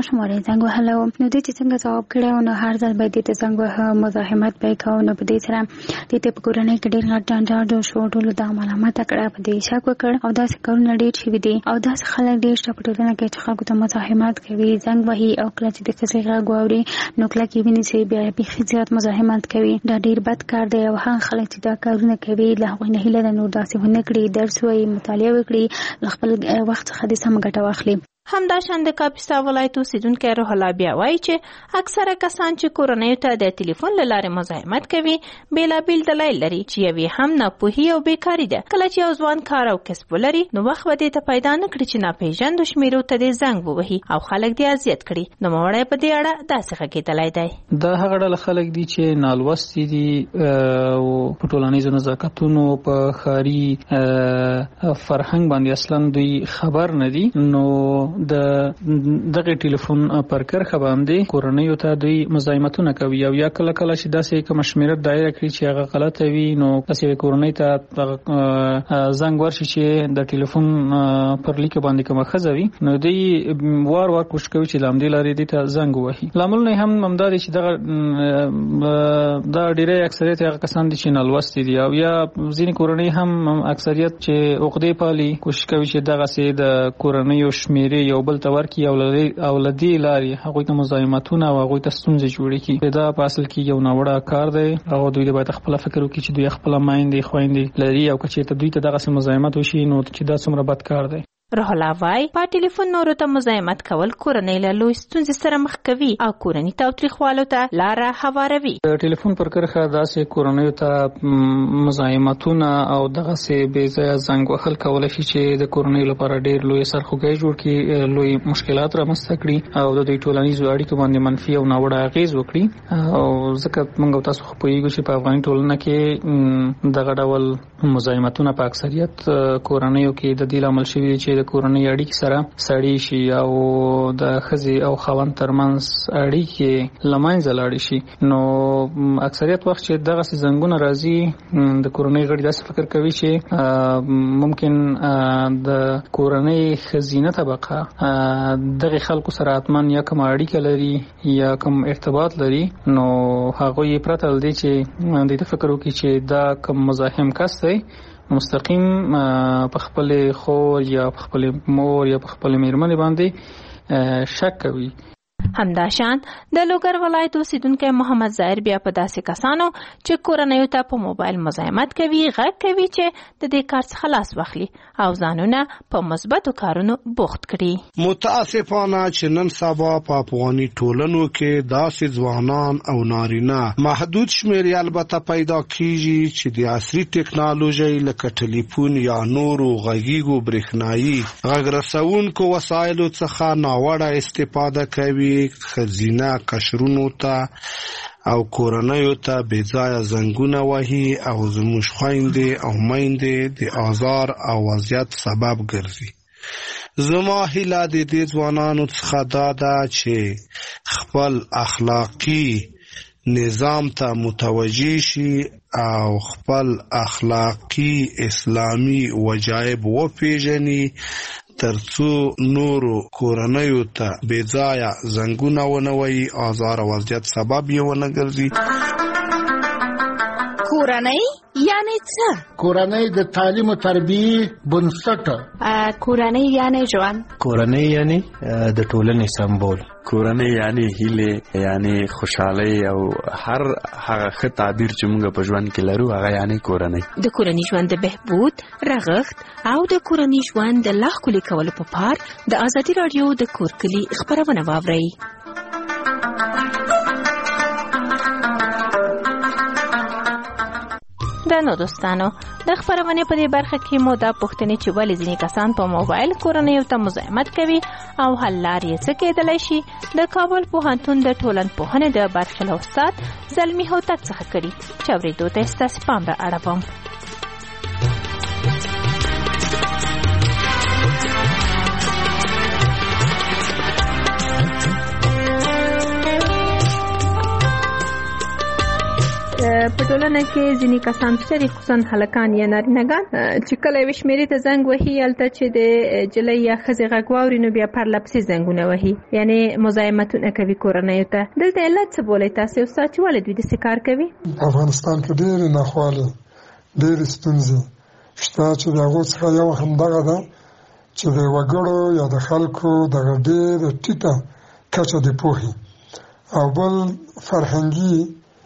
شمارې زنګ وهلو. نو دې چې څنګه ځواب کړو نو هر ځل به دې ته زنګ وه مزاحمت به کوو. نو په دې سره دې ته په کورنۍ کې ډېر غټ جنجال جوړ شو. ټولو دا ملامته کړه، په دې شک وکړ او داسې کارونه ډېر شوي دي او داسې خلک ډېر شته په ټولنه کې چې خلکو ته مزاحمت کوي، زنګ وهي او کله چې د ښځې غږ واوري نو کلک یې ونیسي، بیا بیخي زیات مزاحمت کوي. دا ډېر بد کار دی او هغه خلک چې دا کارونه کوي له هغوی نه هیله ده نور داسې ونه کړي، درس وایي، مطالعه وکړي، له خپل وخت څخه دې سمه ګټه واخلي. همداشان د کاپیسا ولایت اوسیدونکی روح الله بیا وایي چې اکثره کسان چې کورنیو ته د ټلیفون له لارې مزاحمت کوي بېلابېل دلایل لري چې یوې هم ناپوهي او بیکاري ده. کله چې یو ځوان کار او کسب ولري نو وخت به دې ته پیدا نه کړي چې ناپېژندو شمېرو ته دې زنګ ووهي او خلک دې اذیت کړي. نوموړی په دې اړه داسې غږېدلی دی. دا هغه ډله خلک دي چې نالوستي دي او په ټولنیزو نزاکتونو په ښاري فرهنګ باندې اصلا دوی خبر نه دي. نو دغه ټلیفون پر کرخه باندې کورنیو ته دوی مزاحمتونه کوي او یا کله کله چې داسې کوم شمیره دایره کړي چې هغه غلطه وي نو داسې کورنۍ ته زنګ ورشي چې د ټلیفون پر لیک باندې کومه ښځه وي نو دوی وار کوشش کوي چې لامدې لارې دې ته زنګ ووهي. لامل نه هم همدا دی چې دا ډېری اکثریت هغه کسان دي چې نالوستي دي او یا ځینې کورنۍ هم اکثریت چې عقدې پالي کوشش کوي چې دغسې د کورنیو شمیرې یو بل ته ورکړي او له دې لارې هغوی ته مزاحمتونه او هغوی ته ستونزې جوړې کړي. دا په اصل کې یو ناوړه کار دی او دوی باید خپله فکر وکړي چې دوی خپله میندې خویندې لري او که چېرته دوی ته دغسې مزاحمت وشي نو چې دا څومره بد کار دی. روح الله وایي په ټلیفون نورو ته مزاحمت کول کورنۍ له لوی ستونزې سره مخ کوي او کورنۍ تاوتریخوالو ته لاره هواروي. د ټلیفون پر کرښه داسې کورنیو ته مزاحمتونه او دغسې بې ځایه زنګ وهل کولی شي چې د کورنۍ لپاره ډېر لوی سرخوږی جوړ کړي، لوی مشکلات رامنځته کړي او د دوی ټولنیزو اړیکو باندې منفي او ناوړه اغېز وکړي. او ځکه موږ او تاسو خو پوهېږو چې په افغاني ټولنه کې دغه ډول مزاحمتونه په اکثریت کورنیو کې د دې لامل شوي چې د کورنۍ اړیکې سره سړې شي او د ښځې او خاوند ترمنځ اړیکې له منځه لاړې شي. نو اکثریت وخت چې دغسې زنګونه راځي د کورنۍ غړي داسې فکر کوي چې ممکن د کورنۍ ښځینه طبقه دغې خلکو سره حتما یا کومه اړیکه لري یا کوم ارتباط لري نو هغوی یې پرته له دې چې دې ته فکر وکړي چې دا کوم مزاحم کس دی مستقیم په خپل خور یا په خپل مور یا په خپل میرمنې باندې شک کوي. همداشان د لوګر ولایت اوسیدونکی محمد ظاهر بیا په داسې کسانو چې کورنیو ته په موبایل مزاحمت کوي غږ کوي چې د دې کار څخه خلاص واخلي او ځانونه په مثبتو کارونو بوخت کړي. متاسفانه چې نن سبا په افغاني ټولنو کې داسې ځوانان او نارینه محدود شمېر البته پیدا کیږي چې د عصري ټکنالوژي لکه ټلیفون یا نورو غږیږو برېښنایي غږ رسونکو وسایلو څخه ناوړه استفاده کوي، خزینه قشرونو ته او کورنیو ته بې ځایه زنګونه وهي او زموږ خویندې او میندې د آزار او وضعیت سبب ګرځي. زما هیله د دې ځوانانو څخه دا ده چې خپل اخلاقی نظام ته متوجه شي او خپل اخلاقی اسلامی وجایب وپیژني ترڅو نورو کورنیو ته بې ځایه زنګونه ونه وهي، آزار او وضعیت سبب یې ونه ګرځي. کورنۍ یعنی څه؟ کورنۍ د تعلیم او تربیه بنسټ. کورنۍ یعنی ژوند. کورنۍ یعنی د ټولنې سمبول. کورنۍ یعنی هیله یعنی خوشحالي او هر هغه ښه تعبیر چې موږ په ژوند کې لرو هغه یعنی کورنۍ. د کورنۍ ژوند د بهبود رغښت او د کورنۍ ژوند د لا ښکلي کولو په پار د ازادي راډیو د کور کلي خپرونه واورئ. درنو دوستانو د خپرونې په دې برخه کې مو دا پوښتنې چې ولې ځینې کسان په موبایل کورنیو ته مزاحمت کوي او حل لارې څه کېدلی شي د کابل پوهنتون د ټولنپوهنې د برخې استاد زلمي هوتک څخه کړي چې اورېدو ته ستاسې پام را اړوم. په په ټولنه کې ځینې کسان چې خصوصا هلکان یا نارینه‌ګان چې کله یوې شمېرې ته زنګ وهي هلته چې د جلۍ یا ښځې غږ واوري نو بیا پرله پسې زنګونه وهي، یعنې مزاحمتونه کوي کورنیو ته. دلته علت څه بولئ تاسې استاد چې ولې دوی داسې کار کوي؟ په افغانستان کې ډېرې ناخوالې، ډېرې ستونزې شته چې د هغو څخه یو همدغه ده چې د وګړو یا د خلکو دغه ډېره ټیټه کچه د پوهې او بل فرهنګي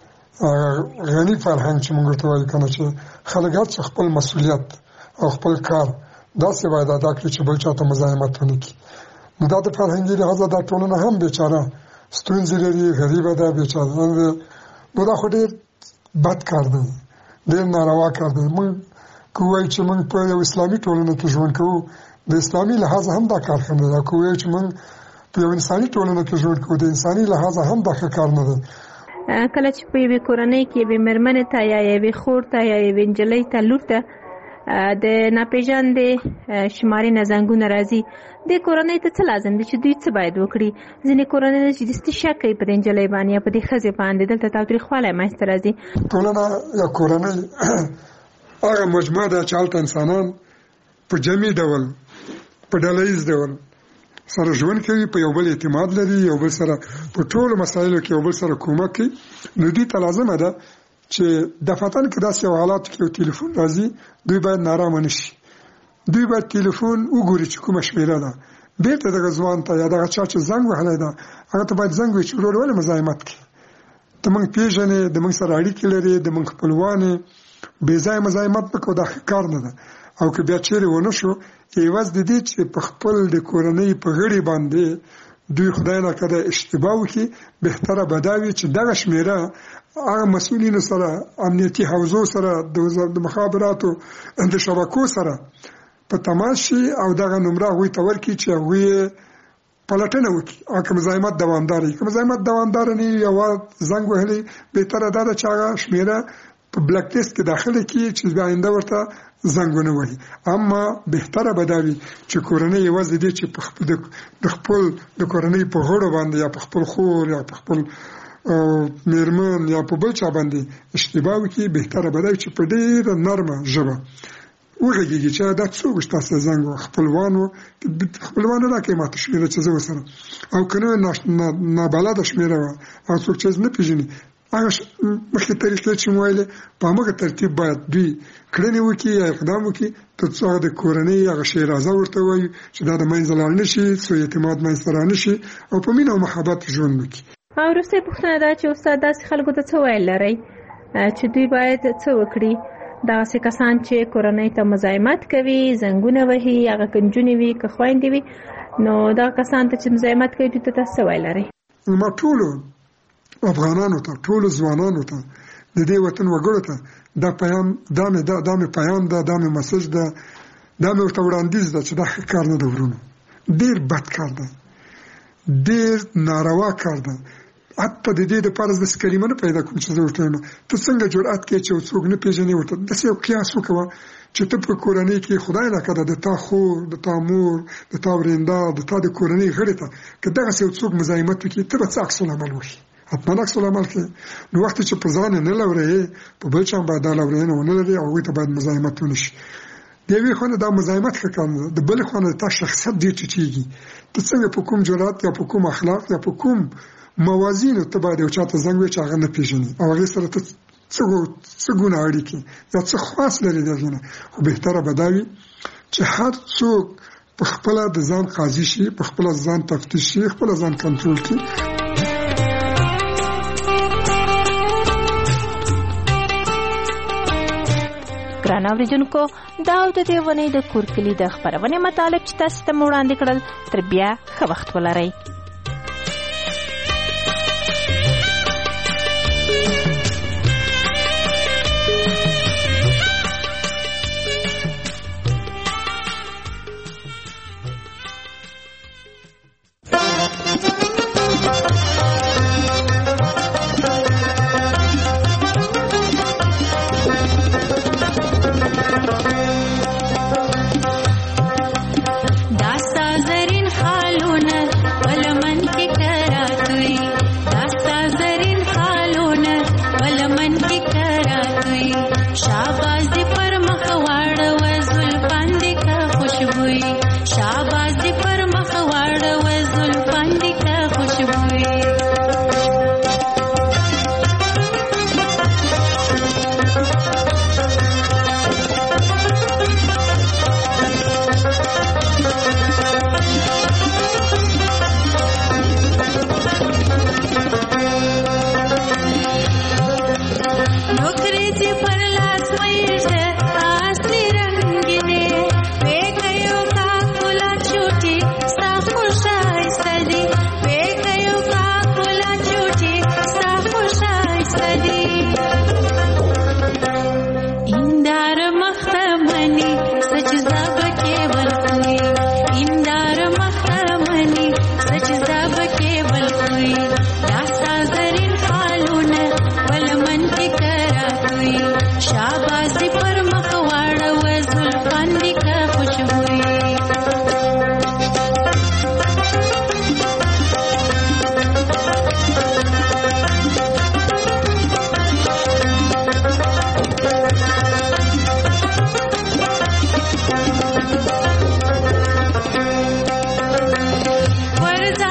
غني فرهنګ چې موږ ورته وایو که نه، چې خلک هر څه خپل مسؤلیت او خپل کار داسې باید ادا کړي چې بل چا ته مزاحمت ونه کړي. نو دا د فرهنګي لحاظه دا ټولنه هم بیچاره ستونزې لري، غریبه ده، بیچاره. نو دا خو ډېر بد کار دی، ډېر ناروا کار دی. موږ که ووایو چې موږ په یو اسلامي ټولنه کې ژوند کوو، د اسلامي لحاظه هم دا کار ښه نه دی. که ووایو چې موږ په یو انساني ټولنه کې ژوند کوو، د انساني لحاظه هم دا ښه کار نه دی. کله چې په یوې کورنۍ کې یوې مېرمنې ته یا یوې خور ته یا یوې نجلۍ ته لور ته د ناپېژندې شمارې نه زنګونه راځي، دې کورنۍ ته څه لازم دي چې دوی څه باید وکړي؟ ځینې کورنۍ چې دستي شک کوي په دې نجلۍ باندې یا په دې ښځې باندې، دلته تاوتریخوالی منځته راځي. ټولنه یا کورنۍ هغه مجموعه ده چې هلته انسانان په جمعي ډول، په ډله ییز ډول سره ژوند کوي، په یو بل اعتماد لري، یو بل سره په ټولو مسایلو کې یو بل سره کومک کوي. نو دوی ته لازمه ده چې دفعتاً کې داسې یو حالاتو کې یو تلیفون راځي، دوی باید نارامه نه شي. دوی باید تلیفون وګوري چې کومه شمېره ده، بېرته دغه ځوان ته یا دغه چا چې زنګ وهلی ده هغه ته باید زنګ وي چې ورور ولې مزاحمت کوي، ته موږ پېژنې، د موږ سره اړیکې لري، د موږ خپلوان یې، بېځایه مزاحمت مه کوه، دا ښه کار نه ده. او که بیا چیرې ونه شو، عوض د دې چې په خپل د کورنۍ په غړي باندې دوی خدای نکړه اشتباه وکړي، بهتره به دا وي چې دغه شمېره هغه مسؤلینو سره، امنیتي حوزو سره، د مخابراتو د شبکو سره په تماس شي او دغه نمره هغوی ته ورکړي چې هغوی پلټنه وکړي. او که مزاحمت دوامدار وي، که مزاحمت دوامدار نه وي، یو زنګ وهلی، بهتره دا ده چې هغه شمېره په بلاک لیست کې داخله کړي چې آینده ورته زنګونه وهي. اما بهتره به دا وي چې کورنۍ یوازې دې چې د خپل د کورنۍ په غړو باندې یا په خپل خور یا په خپل میرمن یا په بل چا باندې اشتباه وکړي، بهتره به دا وي چې په ډېره نرمه ژبه وغږېږي چې دا څوک ستاسو زنګ و، خپلوانو راکړئ ماته شمېره چې زه ورسره، او که نه نابلده شمېره وه او څوک چې نه پېژني، هغه مخکې طریقې چې مو ویلې په همغه ترتیب باید دوی کړنې وکړي یا اقدام وکړي تر څو هغه د کورنۍ هغه شیرازه ورته وایي چې دا د منځه لاړ نه شي، څو اعتماد منځته را نه شي او په مینه او محبت ژوند وکړي. او وروستۍ پوښتنه دا چې استاد داسې خلکو ته څه ویل لرئ چې دوی باید څه وکړي؟ داسې کسان چې کورنۍ ته مزاحمت کوي، زنګونه وهي، هغه که نجونې وي که خویندې وي، نو دغه کسان ته چې مزاحمت کوي دوی ته تاسو څه ویل لرئ؟ ما ټولو افغانانو ته، ټولو ځوانانو ته، د دې وطن وګړو ته دا پیام، دا مې پیام ده، دا مې مسج ده، دا مې ورته وړاندیز ده چې دا ښه کار نه ده ورونو، ډېر بد کار ده، ډېر ناروا کار ده. حتی د دې دپاره داسې کلمه نه پیدا کوم چې زه ورته وایم ته څنګه جرأت کوې چې یو څوک نه پېژنې، ورته داسې یو قیاس وکوه چې ته په کورنۍ کې خدای نکړه د تا خور، د تا مور، د تا ورېنده، د تا د کورنۍ غړي ته که دغسې یو څوک مزاحمت وکړي، ته به څه عکس العمل وکړي؟ حتما عکس العمل کوي. نو وخت چې په ځان نه لورې، په بل چا باید دا لورېنه ونه لري او هغوی ته باید مزاحمت ونه شي. د یوې خوا نه دا مزاحمت ښه کار نه ده، د بلې خوا نه تا شخصیت ډېر ټیټېږي. ته څنګه په کوم جرأت یا په کوم اخلاق یا په کوم موازینو ته باید یو چا ته زنګ ووایې چې هغه نه پېژني او هغې سره ته څه ګونه اړیکې یا څه خاص لري د هغې نه. خو بهتره به دا وي چې هر څوک په خپله د ځان قاضي شي، په خپله ځان تفتیش شي، خپله ځان کنټرول کړي. ګران اورېدونکو، دا او د دې ونې د کور کلي د خپرونې مطالب چې تاسو ته مو وړاندې کړل، تر بیا ښه وخت ولرئ. زرین خالونه ولم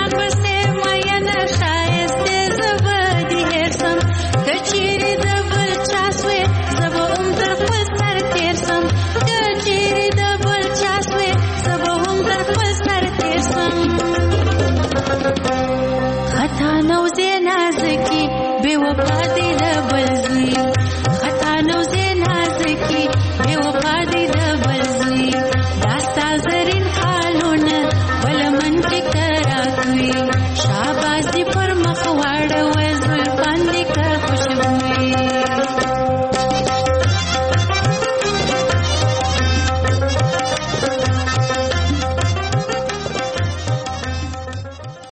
خطا نو زه نازکی بے وفا دی د بل زوی